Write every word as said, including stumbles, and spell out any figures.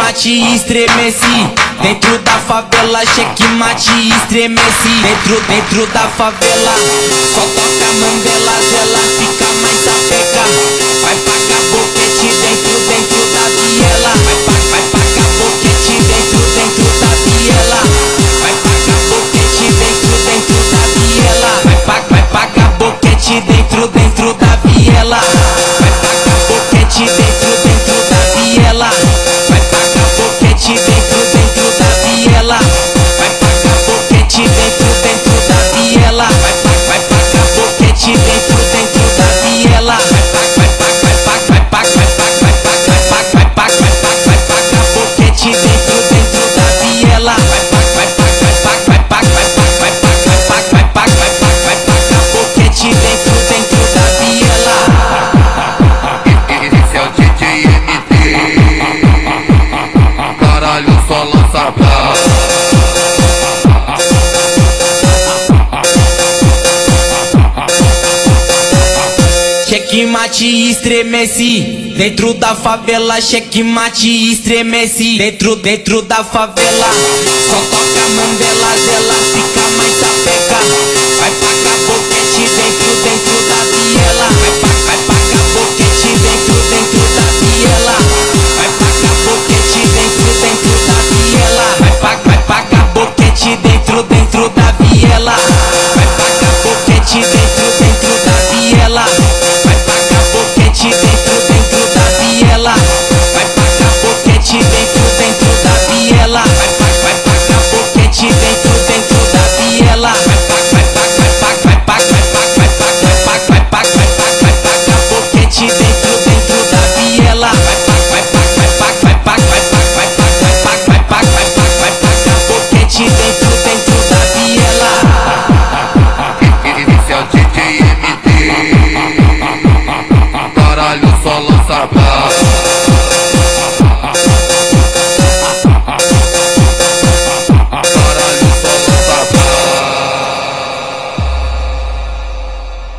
mate e estremece. Dentro da favela, checkmate e estremece. Dentro, dentro da favela, só toca Mandela, ela fica mais sapeca. Vai pagar boquete dentro, dentro da viela. Vai, vai, vai pagar boquete dentro, dentro da viela. Vai pagar boquete dentro, dentro da viela. Vai, vai, vai pagar boquete dentro, dentro da viela. Vai pagar boquete dentro, dentro da viela. Vai pagar boquete dentro, dentro da viela. Vai pagar boquete dentro, dentro da viela. Vai, vai, vai pagar boquete dentro, dentro da viela. Vai, vai, vai, vai, vai, vai, vai, vai, vai, vai, vai, vai, vai, vai, vai pagar boquete dentro, dentro da viela. Vai, vai, vai, vai, vai, vai, vai, vai, vai, vai, vai, vai, vai, vai, vai pagar boquete dentro, dentro da viela. Esse é o D J M D. Caralho, só lança brava. Checkmate e estremece. Dentro da favela, checkmate e estremece. Dentro, dentro da favela, só toca Mandela, ela fica mais sapeca. Vai pagar boquete dentro, dentro da viela. Vai, vai, vai pagar boquete dentro, dentro da viela. Vai pagar boquete dentro, dentro da viela. Vai, vai, vai pagar boquete dentro, dentro da viela. Vai pagar boquete dentro, dentro da viela. Vai pagar boquete dentro, dentro da viela. Vai pagar boquete dentro, dentro da viela. Vai, vai, vai pagar boquete dentro, dentro da viela. Vai, vai, vai, vai, vai, vai, vai, vai, vai, vai, vai, vai, vai, vai, vai pagar boquete dentro, dentro da viela. Vai, vai, vai, vai, vai, vai, vai, vai, vai, vai, vai, vai, vai, vai, vai pagar boquete dentro, dentro da viela. Esse é o D J M D. Caralho, só lança brava.